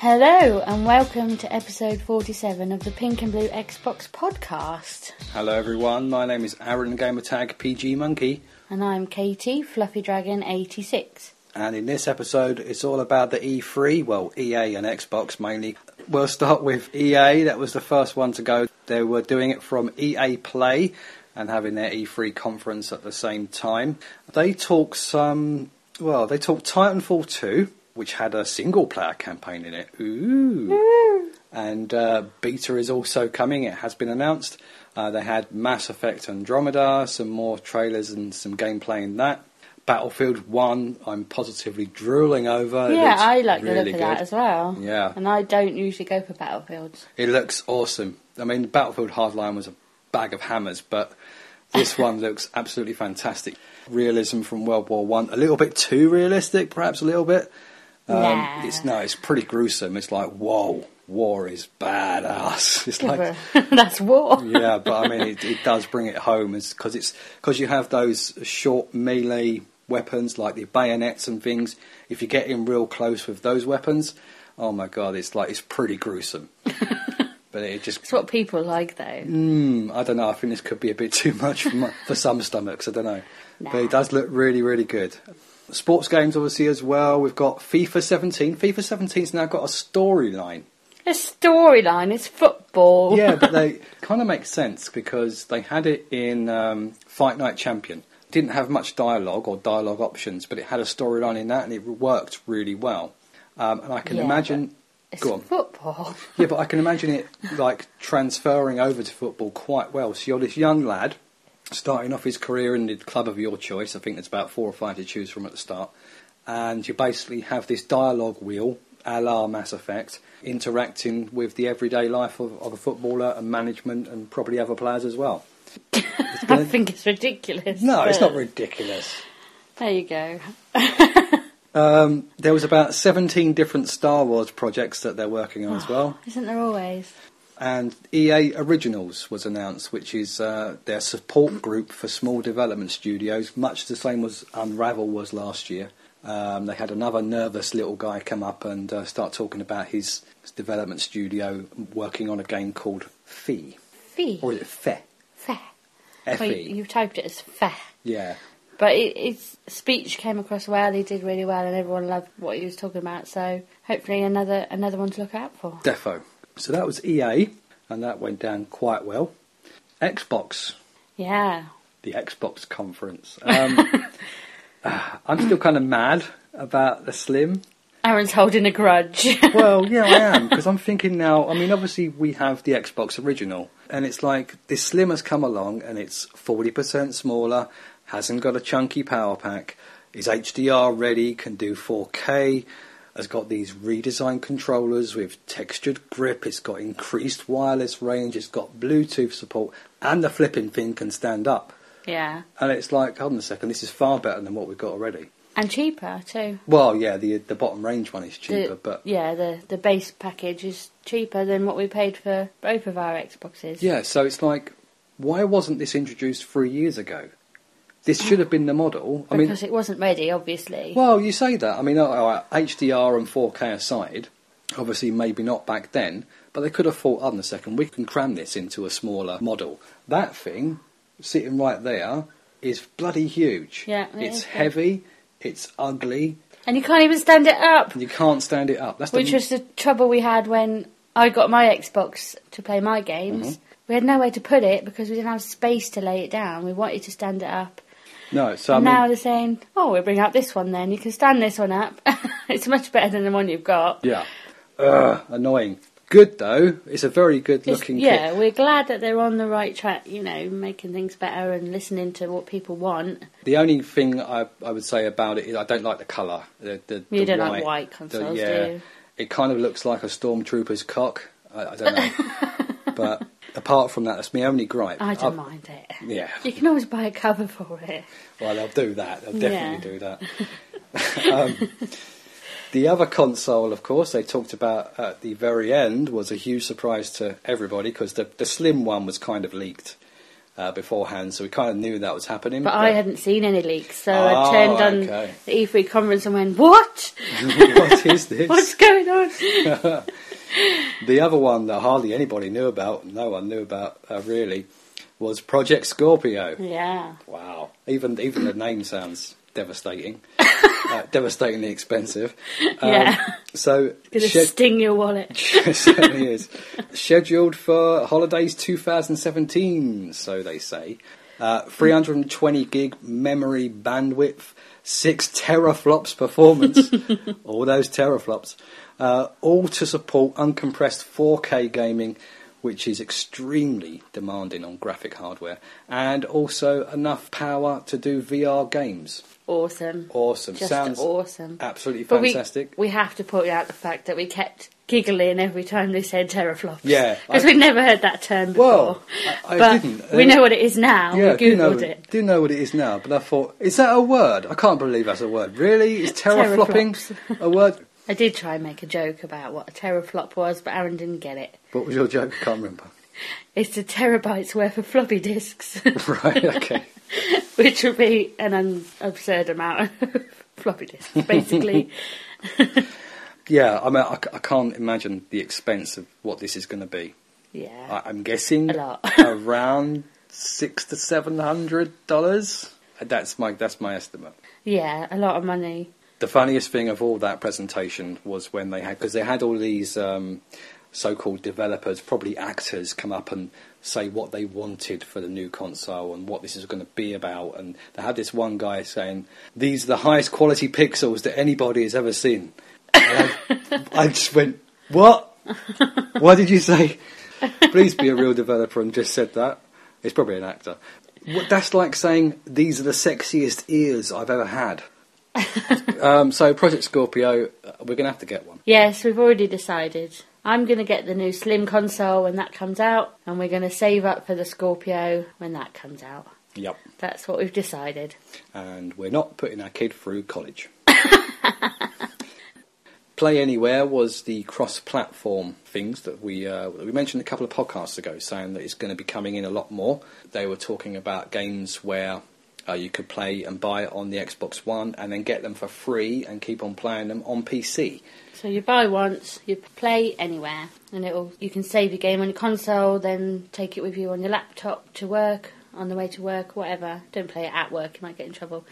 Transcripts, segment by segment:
Hello and welcome to episode 47 of the Pink and Blue Xbox podcast. Hello everyone, my name is Aaron Gamertag PG Monkey. And I'm Katie, Fluffy Dragon 86. And in this episode it's all about the E3, well EA and Xbox mainly. We'll start with EA, that was the first one to go. They were doing it from EA Play and having their E3 conference at the same time. They talked Titanfall 2. Which had a single-player campaign in it. Ooh. And beta is also coming. It has been announced. They had Mass Effect Andromeda, some more trailers and some gameplay in that. Battlefield 1, I'm positively drooling over. Yeah, I like the really look of that as well. Yeah. And I don't usually go for Battlefields. It looks awesome. I mean, Battlefield Hardline was a bag of hammers, but this one looks absolutely fantastic. Realism from World War One, a little bit too realistic, perhaps a little bit. It's pretty gruesome. It's like, whoa, war is badass. It's like that's war. Yeah, but I mean, it does bring it home, because you have those short melee weapons like the bayonets and things. If you get in real close with those weapons, oh my god, it's pretty gruesome. But it's what people like, though. I don't know. I think this could be a bit too much for some stomachs. I don't know, but it does look really, really good. Sports games, obviously, as well. We've got FIFA 17. FIFA 17's now got a storyline. A storyline? It's football. Yeah, but they kind of make sense because they had it in Fight Night Champion. It didn't have much dialogue or dialogue options, but it had a storyline in that and it worked really well. And I can imagine... It's football. Yeah, but I can imagine it like transferring over to football quite well. So you're this young lad starting off his career in the club of your choice. I think there's about 4 or 5 to choose from at the start. And you basically have this dialogue wheel, a la Mass Effect, interacting with the everyday life of a footballer and management and probably other players as well. I think it's ridiculous. No, it's not ridiculous. There you go. There was about 17 different Star Wars projects that they're working on as well. Isn't there always? And EA Originals was announced, which is their support group for small development studios, much the same as Unravel was last year. They had another nervous little guy come up and start talking about his development studio working on a game called Fe. Fe? Or is it Fe? Fe. F-E. Well, you've typed it as Fe. Yeah. But his speech came across well, he did really well, and everyone loved what he was talking about, so hopefully another one to look out for. Defo. So that was EA, and that went down quite well. Xbox. Yeah. The Xbox conference. I'm still kind of mad about the Slim. Aaron's holding a grudge. Well, yeah, I am, because I'm thinking now, I mean, obviously we have the Xbox original, and it's like, this Slim has come along, and it's 40% smaller, hasn't got a chunky power pack, is HDR ready, can do 4K, has got these redesigned controllers with textured grip, it's got increased wireless range, it's got Bluetooth support, and the flipping thing can stand up. Yeah. And it's like, hold on a second, this is far better than what we've got already. And cheaper, too. Well, yeah, the bottom range one is cheaper, but... Yeah, the base package is cheaper than what we paid for both of our Xboxes. Yeah, so it's like, why wasn't this introduced 3 years ago? This should have been the model. Because it wasn't ready, obviously. Well, you say that. I mean, HDR and 4K aside, obviously maybe not back then, but they could have thought, hold on a second, we can cram this into a smaller model. That thing, sitting right there, is bloody huge. Yeah, it's heavy, it's ugly. And you can't even stand it up. You can't stand it up. Which was the trouble we had when I got my Xbox to play my games. Mm-hmm. We had nowhere to put it because we didn't have space to lay it down. We wanted to stand it up. No, so now they're saying, we'll bring out this one then. You can stand this one up. It's much better than the one you've got. Yeah. Annoying. Good, though. It's a very good-looking kit. Yeah, we're glad that they're on the right track, making things better and listening to what people want. The only thing I would say about it is I don't like the colour. You don't like white consoles, do you? It kind of looks like a stormtrooper's cock. I don't know. But apart from that, that's my only gripe. I don't mind it. Yeah. You can always buy a cover for it. Well, they'll do that. They'll definitely do that. The other console, of course, they talked about at the very end was a huge surprise to everybody because the Slim one was kind of leaked beforehand, so we kind of knew that was happening. But I hadn't seen any leaks, so I turned on the E3 conference and went, what? What is this? What's going on? The other one that hardly anybody knew about, no one knew about really, was Project Scorpio. Yeah. Wow. Even the name sounds devastating. Devastatingly expensive. Yeah. So Gonna sting your wallet. It certainly is. Scheduled for holidays 2017, so they say. 320 gig memory bandwidth, 6 teraflops performance, all those teraflops, all to support uncompressed 4K gaming, which is extremely demanding on graphic hardware, and also enough power to do VR games. Awesome. Awesome. Just Sounds awesome. Absolutely But fantastic. we have to point out the fact that we kept giggling every time they said teraflops. Yeah. Because we'd never heard that term before. Well, I but didn't. we know what it is now. Yeah, we Googled it. do know what it is now, but I thought, is that a word? I can't believe that's a word. Really? Is teraflopping a word? I did try and make a joke about what a teraflop was, but Aaron didn't get it. What was your joke? I can't remember. It's a terabytes worth of floppy disks. Right, okay. Which would be an absurd amount of floppy disks, basically. Yeah, I mean, I can't imagine the expense of what this is going to be. Yeah. I'm guessing A lot. around $600 to $700. That's my estimate. Yeah, a lot of money. The funniest thing of all that presentation was when they had all these so-called developers, probably actors, come up and say what they wanted for the new console and what this is going to be about. And they had this one guy saying, "These are the highest quality pixels that anybody has ever seen." And I just went, "What? What did you say? Please be a real developer," and just said that. It's probably an actor. That's like saying, "These are the sexiest ears I've ever had." So Project Scorpio, we're going to have to get one. Yes, we've already decided. I'm going to get the new Slim console when that comes out, and we're going to save up for the Scorpio when that comes out. Yep. That's what we've decided. And we're not putting our kid through college. Play Anywhere was the cross-platform things that we mentioned a couple of podcasts ago, saying that it's going to be coming in a lot more. They were talking about games where you could play and buy on the Xbox One and then get them for free and keep on playing them on PC. So you buy once, you play anywhere, and you can save your game on your console, then take it with you on your laptop to work, on the way to work, whatever. Don't play it at work, you might get in trouble.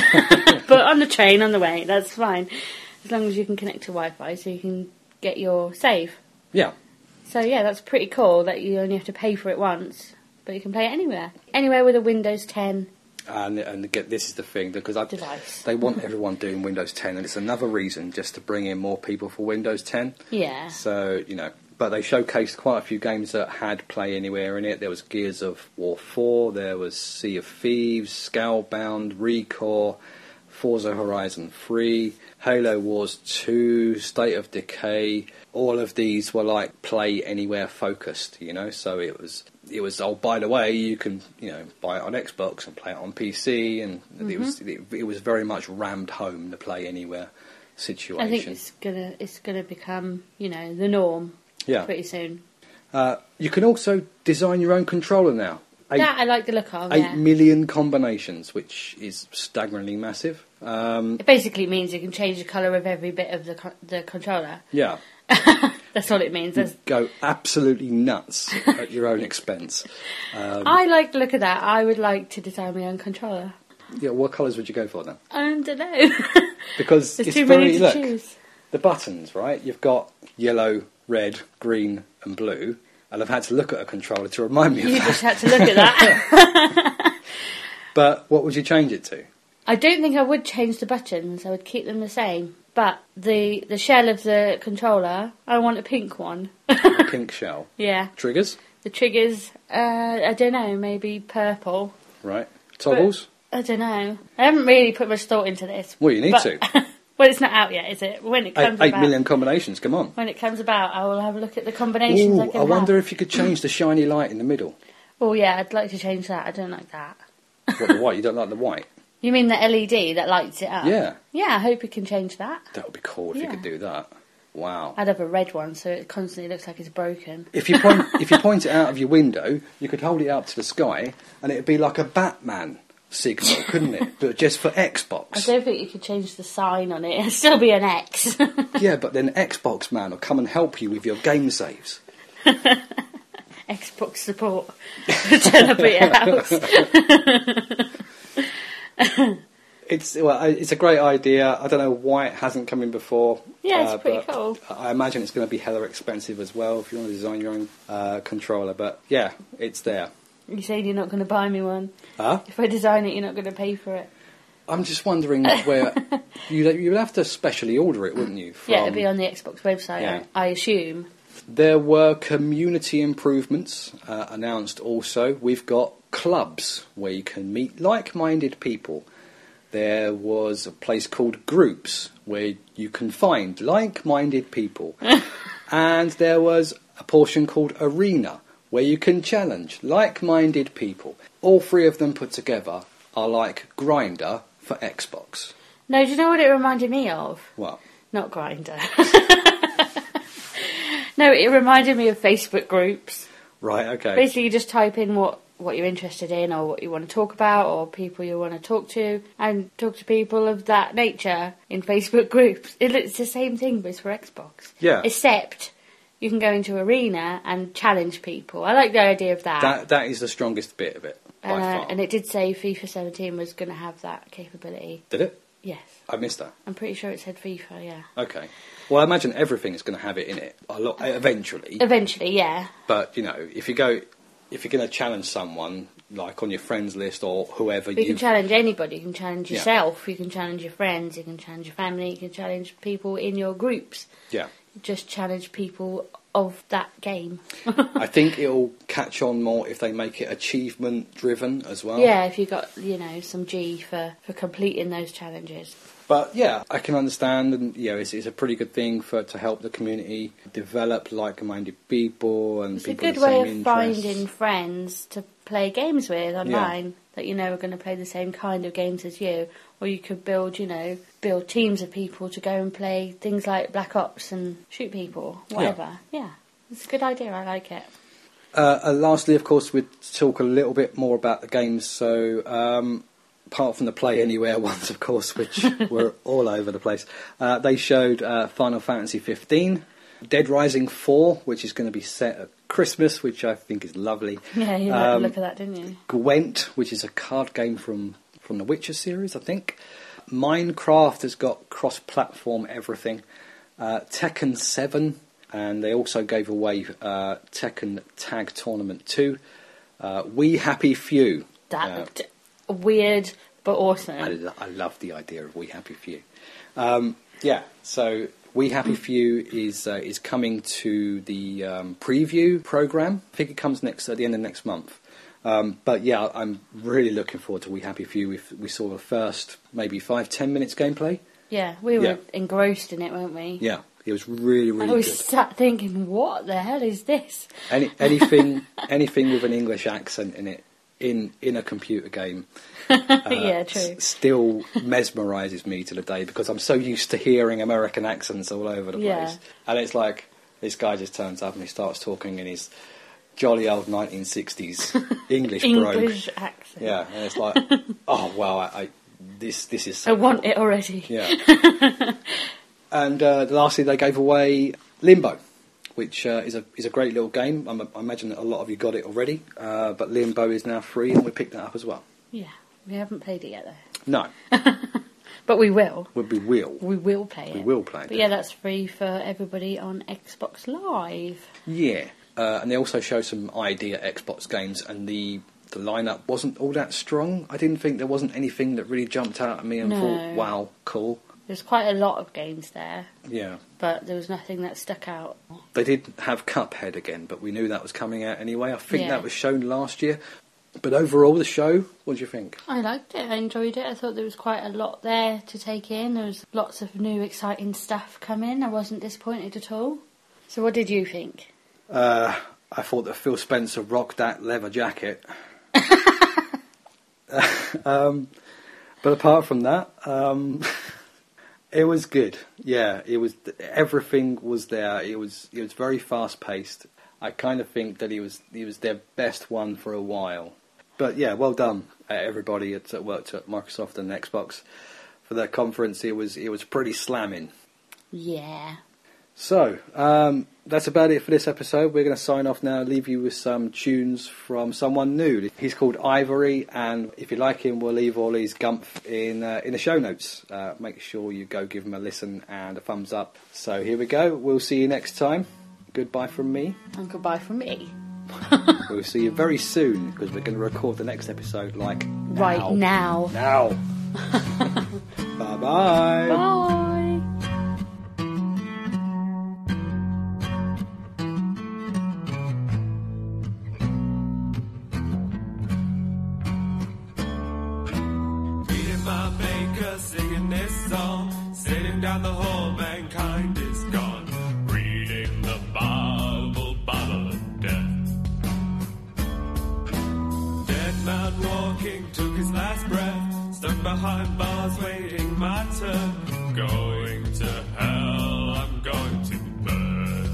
But on the train, on the way, that's fine. As long as you can connect to Wi-Fi so you can get your save. Yeah. So yeah, that's pretty cool that you only have to pay for it once, but you can play it anywhere. Anywhere with a Windows 10 And this is the thing, because device. They want everyone doing Windows 10, and it's another reason just to bring in more people for Windows 10. Yeah. So, but they showcased quite a few games that had Play Anywhere in it. There was Gears of War 4, there was Sea of Thieves, Scalebound, Recore, Forza Horizon 3, Halo Wars 2, State of Decay. All of these were like Play Anywhere focused, so it was, oh, by the way, you can, buy it on Xbox and play it on PC, and it was very much rammed home, the Play Anywhere situation. I think it's gonna become, the norm pretty soon. You can also design your own controller now. I like the look of. 8 million combinations, which is staggeringly massive. It basically means you can change the colour of every bit of the controller. Yeah. That's all it means. Go absolutely nuts at your own expense. I like the look of that. I would like to design my own controller. Yeah, what colours would you go for then? I don't know. Because there's it's too many to look, choose. The buttons, right? You've got yellow, red, green and blue. And I've had to look at a controller to remind me of that. You just had to look at that. But what would you change it to? I don't think I would change the buttons. I would keep them the same. But the shell of the controller, I want a pink one. A pink shell. Yeah. Triggers? The triggers, I don't know, maybe purple. Right. Toggles? But, I don't know. I haven't really put much thought into this. Well, you need to. Well, it's not out yet, is it? When it comes 8 million combinations, come on. When it comes about, I will have a look at the combinations I can have. I wonder if you could change the shiny light in the middle. Oh, yeah, I'd like to change that. I don't like that. What, the white? You don't like the white? You mean the LED that lights it up? Yeah. Yeah, I hope you can change that. That would be cool if you could do that. Wow. I'd have a red one so it constantly looks like it's broken. If you point it out of your window, you could hold it up to the sky and it would be like a Batman signal, couldn't it? But just for I Xbox. don't think you could change the sign on it. It'll still be an X. Yeah, but then Xbox man will come and help you with your game saves. Xbox support. Turn up at your house. It's a great idea. I don't know why it hasn't come in before. Yeah, it's pretty but cool. I imagine it's going to be hella expensive as well if you want to design your own controller. But yeah, it's there. You saying you're not going to buy me one? Huh? If I design it, you're not going to pay for it? I'm just wondering where you would have to specially order it, wouldn't you? Yeah, it'd be on the Xbox website, Yeah. I assume. There were community improvements announced also. We've got clubs where you can meet like-minded people. There was a place called Groups where you can find like-minded people. And there was a portion called Arena where you can challenge like-minded people. All three of them put together are like Grindr for Xbox. No, do you know what it reminded me of? What? Not Grindr. No, it reminded me of Facebook groups. Right, okay. Basically, you just type in what you're interested in or what you want to talk about or people you want to talk to and talk to people of that nature in Facebook groups. It's the same thing, but it's for Xbox. Yeah. Except you can go into Arena and challenge people. I like the idea of that. That is the strongest bit of it, by far. And it did say FIFA 17 was going to have that capability. Did it? Yes. I missed that. I'm pretty sure it said FIFA, yeah. Okay. Well, I imagine everything is going to have it in it a lot eventually. Eventually, yeah. But you know, if you're going to challenge someone like on your friends list or whoever, You can challenge anybody. You can challenge Yeah. yourself. You can challenge your friends. You can challenge your family. You can challenge people in your groups. Yeah. Just challenge people of that game. I think it'll catch on more if they make it achievement driven as well. Yeah, if you got some G for completing those challenges. But yeah, I can understand, and it's a pretty good thing to help the community develop like-minded people and It's a people good with the way same of interests. finding friends to play games with online that you know are going to play the same kind of games as you. Or you could build teams of people to go and play things like Black Ops and shoot people, whatever. Yeah, it's a good idea. I like it. Lastly, of course, we'd talk a little bit more about the games. So, apart from the Play Anywhere ones, of course, which were all over the place, they showed Final Fantasy 15, Dead Rising 4, which is going to be set at Christmas, which I think is lovely. Yeah, you like the look of that, didn't you? Gwent, which is a card game from the Witcher series, I think. Minecraft has got cross-platform everything. Tekken 7, and they also gave away Tekken Tag Tournament 2. We Happy Few. That looked weird but awesome. I love the idea of We Happy Few. So We Happy Few is coming to the preview program. I think it comes at the end of next month. But yeah, I'm really looking forward to We Happy Few. We saw the first maybe 5-10 minutes gameplay. Yeah, we were engrossed in it, weren't we? Yeah, it was really, really I was good. sat thinking, what the hell is this? Anything with an English accent in it, in a computer game, Yeah, true. still mesmerises me to the day because I'm so used to hearing American accents all over the place. Yeah. And it's like, this guy just turns up and he starts talking in his jolly old 1960s English brogue. English accent. Yeah, and it's like, oh wow, this is so I want cool. it already. Yeah. And lastly, they gave away Limbo, which is a great little game. I imagine that a lot of you got it already, but Limbo is now free, and we picked that up as well. Yeah, we haven't played it yet though. No, But we will. we will. We will play it. We will play it. But yeah, that's free for everybody on Xbox Live. Yeah, and they also show some idea Xbox games, and the lineup wasn't all that strong. I didn't think there wasn't anything that really jumped out at me and No. thought, wow, cool. There's quite a lot of games there, Yeah. but there was nothing that stuck out. They did have Cuphead again, but we knew that was coming out anyway. I think Yeah. that was shown last year. But overall, the show, what do you think? I liked it. I enjoyed it. I thought there was quite a lot there to take in. There was lots of new, exciting stuff coming. I wasn't disappointed at all. So what did you think? I thought that Phil Spencer rocked that leather jacket. But apart from that, it was good. Yeah, it was. Everything was there. It was very fast paced. I kind of think that he was their best one for a while. But yeah, well done. everybody that worked at Microsoft and Xbox for their conference. It was pretty slamming. Yeah. So, that's about it for this episode. We're going to sign off now, leave you with some tunes from someone new. He's called Ivory, and if you like him, we'll leave all his gumph in the show notes. Make sure you go give him a listen and a thumbs up. So here we go. We'll see you next time. Goodbye from me. And goodbye from me. We'll see you very soon, because we're going to record the next episode like now. Right now. Now. Bye-bye. Bye. Singing this song, sitting down the hall, mankind is gone, reading the Bible, Bible of death. Dead man walking, took his last breath, stuck behind bars, waiting my turn, going to hell, I'm going to burn.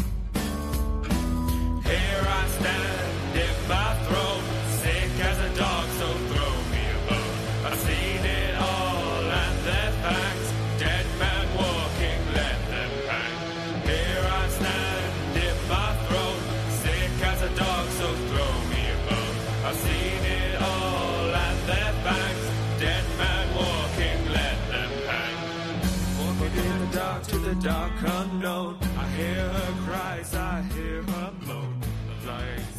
Here I stand in my throne, sick as a dog, so throw me a bone. I've seen it all. Dead man walking, let them hang. Here I stand in my throne, sick as a dog, so throw me a bone. I've seen it all and their fangs. Dead man walking, let them hang. Walking in the dark to the dark unknown. I hear her cries, I hear her moan. I'm lying